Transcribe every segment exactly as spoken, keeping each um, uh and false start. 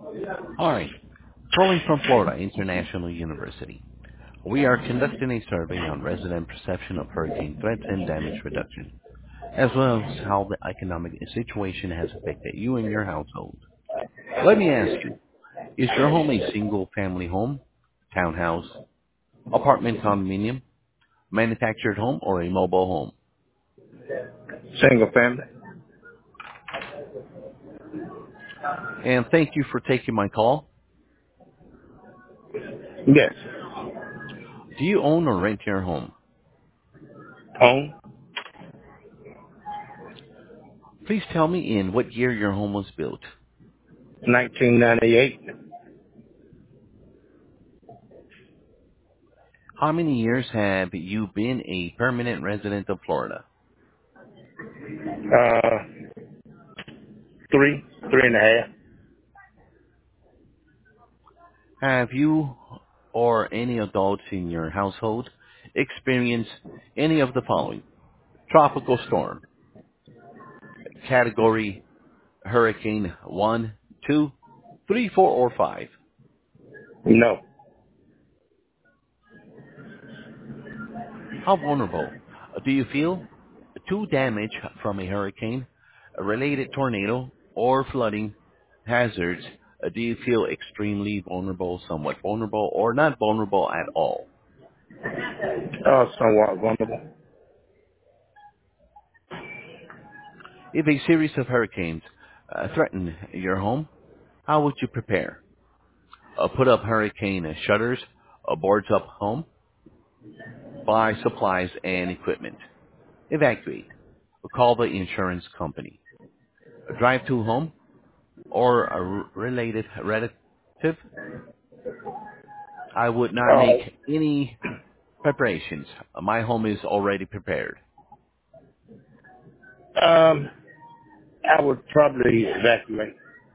Hi, calling from Florida International University. We are conducting a survey on resident perception of hurricane threats and damage reduction, as well as how the economic situation has affected you and your household. Let me ask you, is your home a single-family home, townhouse, apartment condominium, manufactured home, or a mobile home? Single family? And thank you for taking my call. Yes. Do you own or rent your home? Home? Please tell me in what year your home was built. nineteen ninety-eight. How many years have you been a permanent resident of Florida? Uh, three, three and a half. Have you or any adults in your household experienced any of the following? Tropical storm, category hurricane one, two, three, four, or five. No. How vulnerable do you feel to damage from a hurricane, a related tornado, or flooding hazards? Do you feel extremely vulnerable, somewhat vulnerable, or not vulnerable at all? Uh, somewhat vulnerable. If a series of hurricanes uh, threaten your home, how would you prepare? Uh, put up hurricane uh, shutters, uh, boards up home, buy supplies and equipment, evacuate, call the insurance company, drive to home or a r- related relative. I would not make Uh, any preparations. My home is already prepared. um, I would probably evacuate.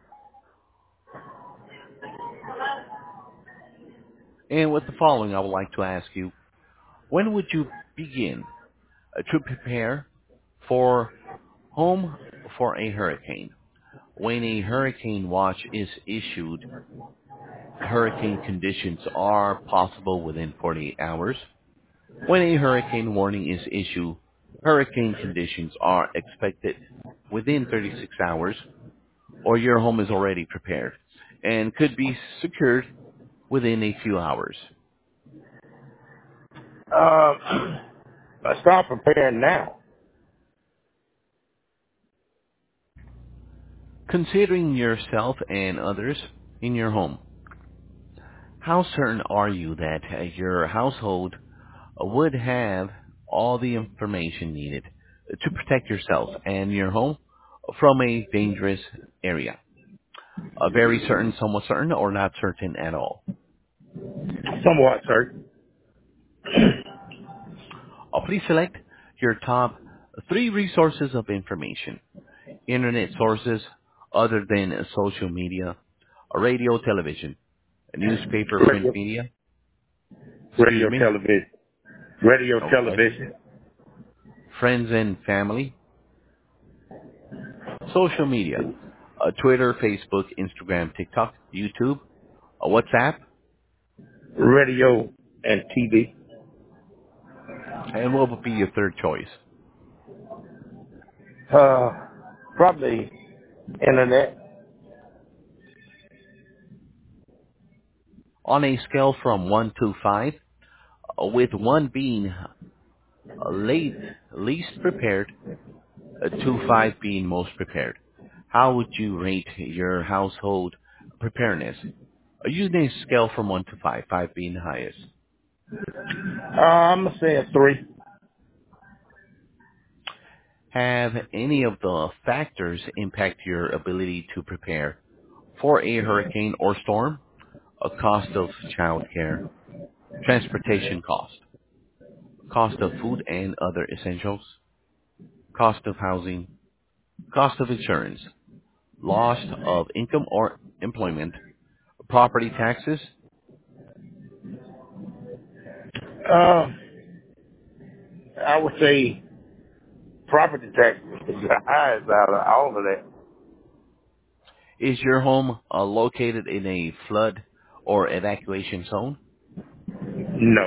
And with the following, I would like to ask you, when would you begin uh, to prepare for home for a hurricane? When a hurricane watch is issued, hurricane conditions are possible within forty-eight hours. When a hurricane warning is issued, hurricane conditions are expected within thirty-six hours, or your home is already prepared and could be secured within a few hours. Um, I start preparing now. Considering yourself and others in your home, how certain are you that uh, your household would have all the information needed to protect yourself and your home from a dangerous area? A very certain, somewhat certain, or not certain at all? Somewhat, sir. Uh, please select your top three resources of information. Internet sources other than uh, social media, uh, radio, television, a newspaper, print Radio, media, excuse radio, me, television. Radio, okay, television. friends and family, social media, uh, Twitter, Facebook, Instagram, TikTok, YouTube, uh, WhatsApp, Radio and T V. and what would be your third choice? Uh, probably internet. On a scale from one to five, uh, with one being uh, late, least prepared, uh, to five being most prepared, how would you rate your household preparedness? Uh, using a scale from one to five, five being the highest. Uh, I'm gonna say a three. Have any of the factors impact your ability to prepare for a hurricane or storm? A cost of childcare, transportation cost, cost of food and other essentials, cost of housing, cost of insurance, loss of income or employment, property taxes. Uh, I would say property tax is the highest out of all of that. Is your home uh, located in a flood or evacuation zone? No.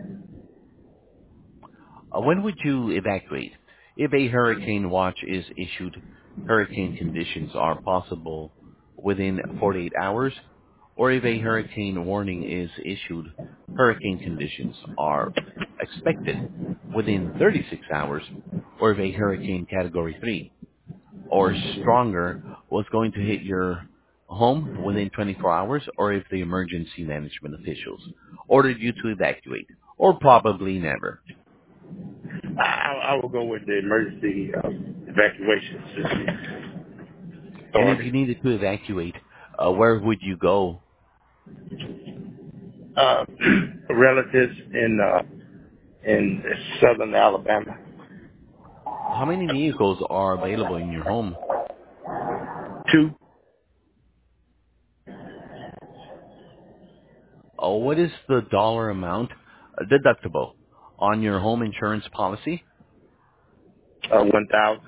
Uh, when would you evacuate? If a hurricane watch is issued, hurricane conditions are possible within forty-eight hours, or if a hurricane warning is issued, hurricane conditions are expected within thirty-six hours, or if a hurricane category three or stronger was going to hit your home within twenty-four hours, or if the emergency management officials ordered you to evacuate, or probably never. I, I will go with the emergency uh, evacuation system And if authority. you needed to evacuate, uh, where would you go? Uh, relatives in uh, in southern Alabama. How many vehicles are available in your home? Two. Uh, what is the dollar amount uh, deductible on your home insurance policy? Uh, one thousand.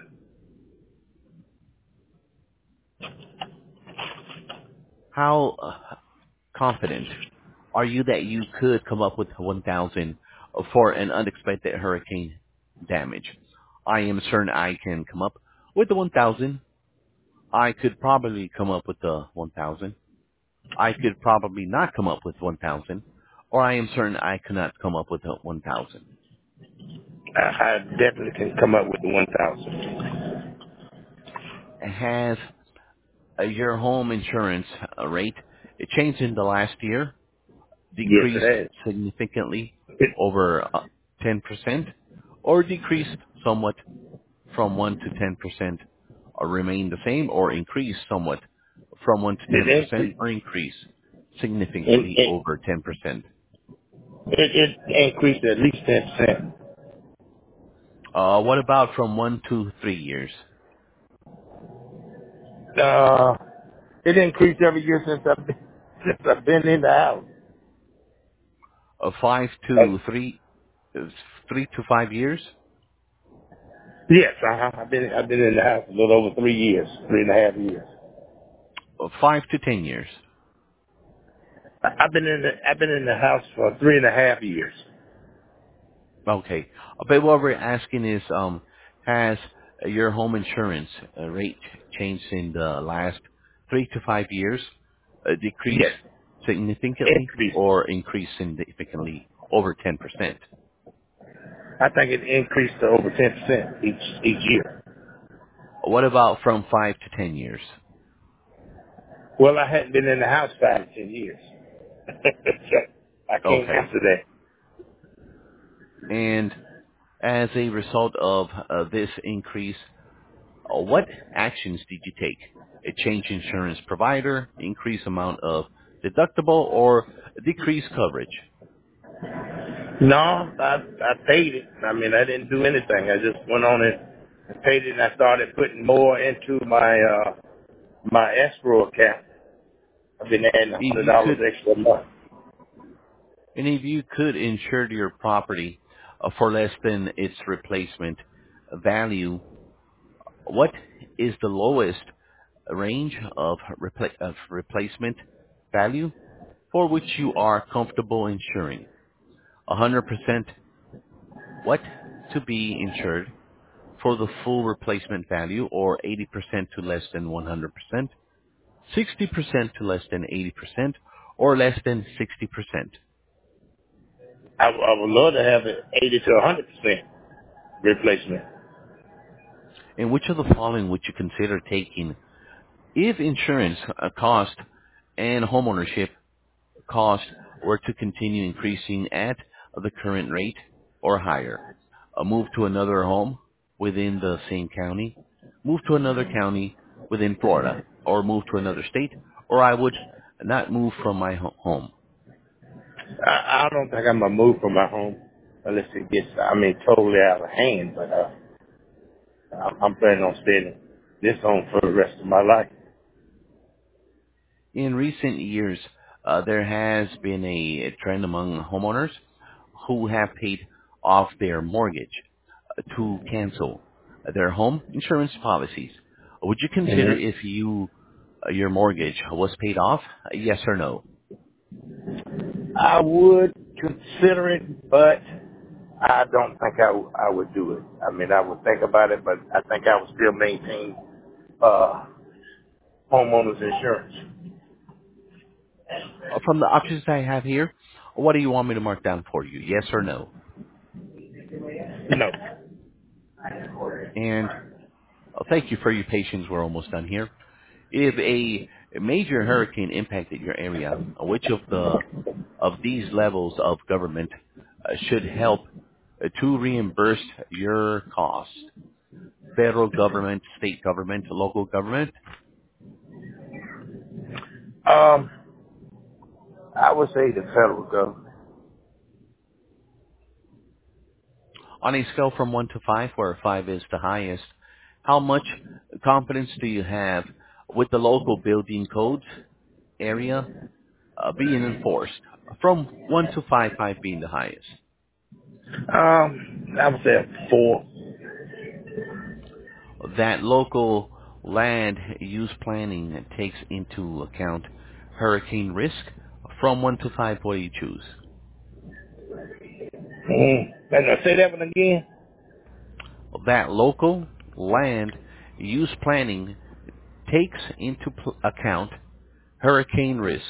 How uh, confident are you that you could come up with one thousand for an unexpected hurricane damage? I am certain I can come up with the one thousand. I could probably come up with the one thousand. I could probably not come up with one thousand, or I am certain I cannot come up with the one thousand. I, I definitely can come up with the one thousand. Has uh, your home insurance uh, rate it changed in the last year, Yes, decreased it has. significantly It, over uh, ten percent, or decreased somewhat from one to ten percent, or remain the same, or increase somewhat from one to ten it percent, increased. or increase It, significantly it, over ten percent. it, it increased at least ten percent. Uh, what about from one to three years? Uh, it increased every year since I've been, since I've been in the house. Uh, five Uh, to three, uh, three to five years? yes, uh-huh. I've been I've been in the house a little over three years, three and a half years. Uh, five to ten years. I- I've been in the I've been in the house for three and a half years. Okay. Uh, But what we're asking is, um, has uh, your home insurance uh, rate changed in the last three to five years, uh, decreased Yes, significantly, increased. or increased significantly over ten percent? I think it increased to over ten percent each each year. What about from five to ten years? Well, I hadn't been in the house five to ten years. So I can't Okay. answer that. And as a result of uh, this increase, uh, what actions did you take? A change insurance provider, increase amount of deductible, or decrease coverage? No, I I paid it. I mean, I didn't do anything. I just went on and and paid it, and I started putting more into my uh my escrow account. I've been adding a If hundred you dollars could, extra a month. and if you could insure your property uh, for less than its replacement value, what is the lowest range of, repla- of replacement value for which you are comfortable insuring? one hundred percent what to be insured for the full replacement value, or eighty percent to less than one hundred percent, sixty percent to less than eighty percent, or less than sixty percent? I, I would love to have it eighty to a hundred percent replacement. And which of the following would you consider taking if insurance uh, cost and homeownership cost were to continue increasing at the current rate or higher? A move to another home within the same county, move to another county within Florida, or move to another state, or I would not move from my ho- home. I, I don't think I'm gonna move from my home unless it gets, I mean, totally out of hand. But uh, I'm, I'm planning on staying in this home for the rest of my life. In recent years, uh, there has been a trend among homeowners who have paid off their mortgage uh, to cancel their home insurance policies. Would you consider hmm if you uh, your mortgage was paid off? Yes or no? I would consider it, but I don't think I, w- I would do it. I mean, I would think about it, but I think I would still maintain uh, homeowners insurance. Uh, From the options I have here, what do you want me to mark down for you? Yes or no? No. And uh, thank you for your patience. We're almost done here. If a major hurricane impacted your area, which of the of these levels of government uh, should help uh, to reimburse your costs? Federal government, state government, local government? Um, I would say the federal government. On a scale from one to five, where five is the highest, how much confidence do you have with the local building codes area uh, being enforced? From one to five, five being the highest. Um, I would say a four. That local land use planning takes into account hurricane risk. From one to five, what do you choose? Mm. And I say that one again. That local land use planning takes into pl- account hurricane risk.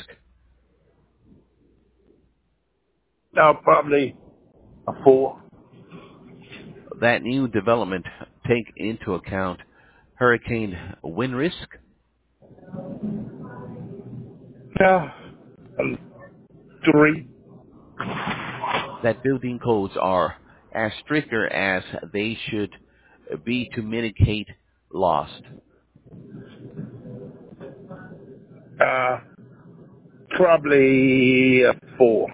No, probably a four. That new development take into account hurricane wind risk. No, um, three. That building codes are as stricter as they should be to mitigate loss. Uh, probably a four.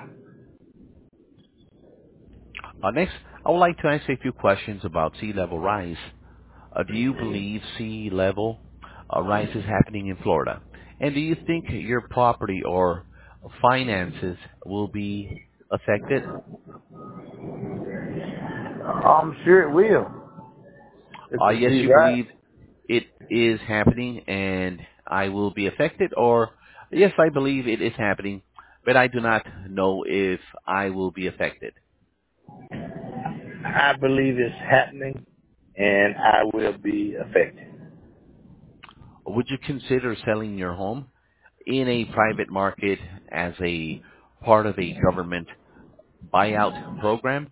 Uh, next, I would like to ask a few questions about sea level rise. Uh, do you believe sea level uh, rise is happening in Florida? And do you think your property or finances will be affected? I'm sure it will. If Uh, the yes, sea you right. believe it is happening and I will be affected, or yes, I believe it is happening, but I do not know if I will be affected. I believe it's happening, and I will be affected. Would you consider selling your home in a private market as a part of a government buyout program?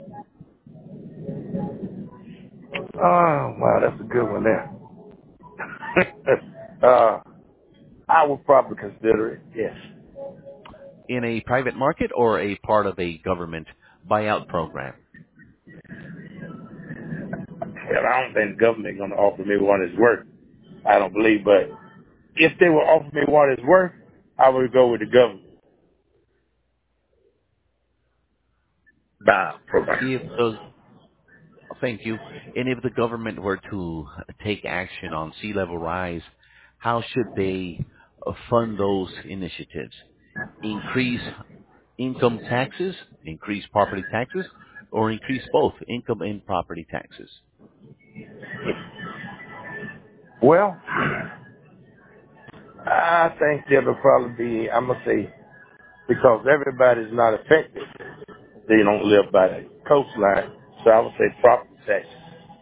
Oh, wow, that's a good one there. uh, I would probably consider it, yes. In a private market or a part of a government buyout program? Hell, I don't think the government going to offer me what it's worth. I don't believe, but if they will offer me what it's worth, I would go with the government buyout If program. the Thank you. And if the government were to take action on sea level rise, how should they uh, fund those initiatives? Increase income taxes, increase property taxes, or increase both income and property taxes? Well, I think there will probably be, I'm going to say, because everybody's not affected. They don't live by the coastline. So I would say property taxes.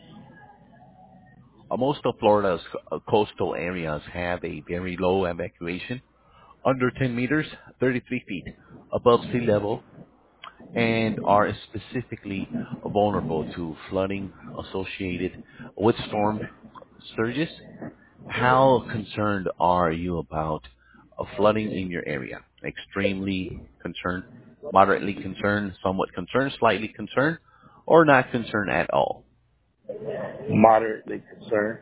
Uh, Most of Florida's uh, coastal areas have a very low evacuation, under ten meters, thirty-three feet above sea level, and are specifically vulnerable to flooding associated with storm surges. How concerned are you about uh, flooding in your area? Extremely concerned, moderately concerned, somewhat concerned, slightly concerned, or not concerned at all? Moderately concerned.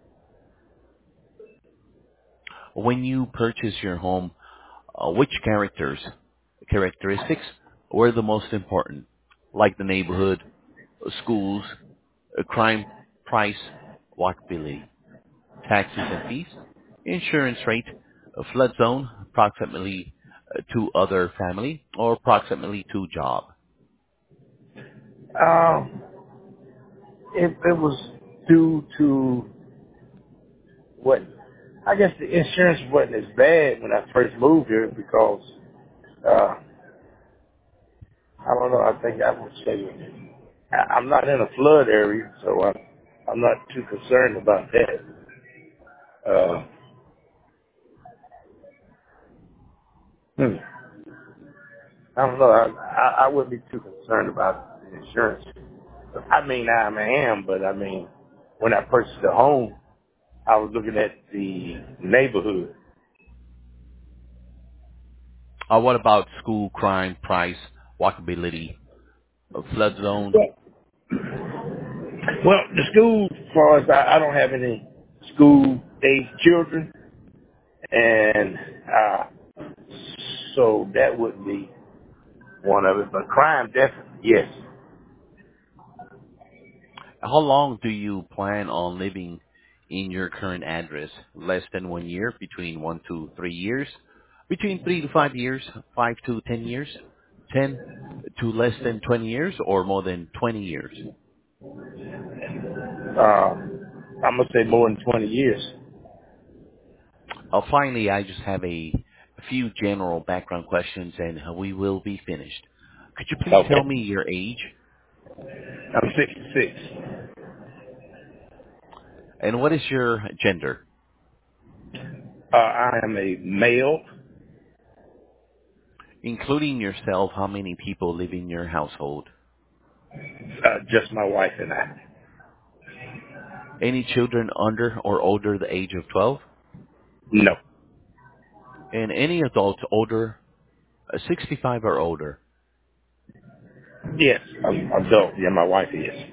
When you purchase your home, uh, which characters, characteristics were the most important? Like the neighborhood, uh, schools, uh, crime, price, walkability, taxes and fees, insurance rate, a flood zone, approximately uh, to other family, or approximately to job. Um, it, it was due to what? I guess the insurance wasn't as bad when I first moved here because uh, I don't know. I think I would say I- I'm not in a flood area, so I'm I'm not too concerned about that. Uh, hmm. I don't know. I, I I wouldn't be too concerned about the insurance. I mean, I am, but I mean, when I purchased the home, I was looking at the neighborhood. Uh, what about school, crime, price, walkability, uh, flood zone? Well, the school, as far as I, I don't have any school age children, and uh, so that would be one of it. But crime, definitely, yes. How long do you plan on living in your current address? Less than one year, between one to three years, between three to five years, five to ten years, ten to less than twenty years, or more than twenty years? Uh, I'm gonna say more than twenty years. Uh, finally, I just have a, a few general background questions, and uh, we will be finished. Could you please tell Okay. me your age I'm sixty-six. and what is your gender, Uh, I am a male, including yourself? How many people live in your household? uh, just my wife and I. Any children under or older the age of twelve? No. And any adult older, uh, sixty-five or older? Yes, I'm adult. Yeah, my wife is.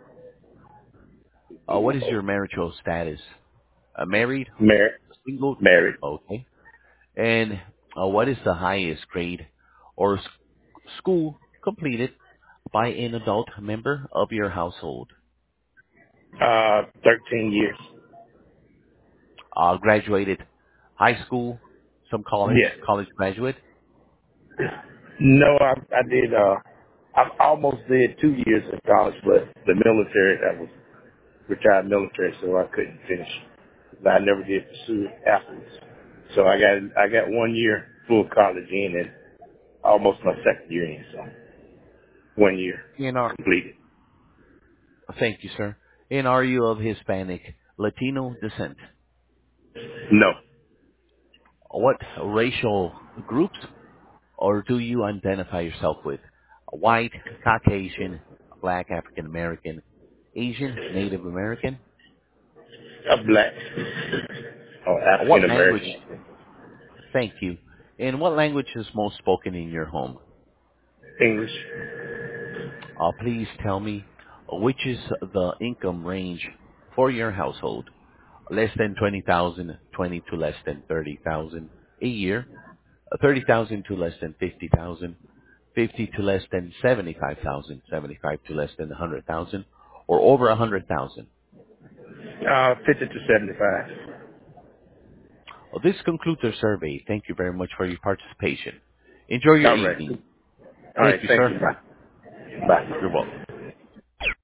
Uh, what is your marital status? Uh, married? Married. Single? Married. Okay. And uh, what is the highest grade or s- school completed by an adult member of your household? Uh, thirteen years. Uh, graduated high school, some college, Yes. college graduate? No, I, I did. Uh, I almost did two years in college, but the military, I was retired military, so I couldn't finish. I never did pursue it afterwards. So I got I got one year full college in and almost my second year in, so one year And are, completed. thank you, sir. And are you of Hispanic, Latino descent? No. What racial groups or do you identify yourself with? White, Caucasian, Black, African American, Asian, Native American? A black or African What language? American. Thank you. And what language is most spoken in your home? English. Uh, please tell me, uh, which is the income range for your household? Less than twenty thousand, twenty to less than thirty thousand a year, uh, thirty thousand to less than fifty thousand, fifty to less than seventy-five thousand, seventy-five to less than one hundred thousand, or over one hundred thousand. Uh, fifty to seventy-five. Well, this concludes our survey. Thank you very much for your participation. Enjoy your All right. evening. All Thank right. you, Thank sir. you. Bye. Bye. You're welcome.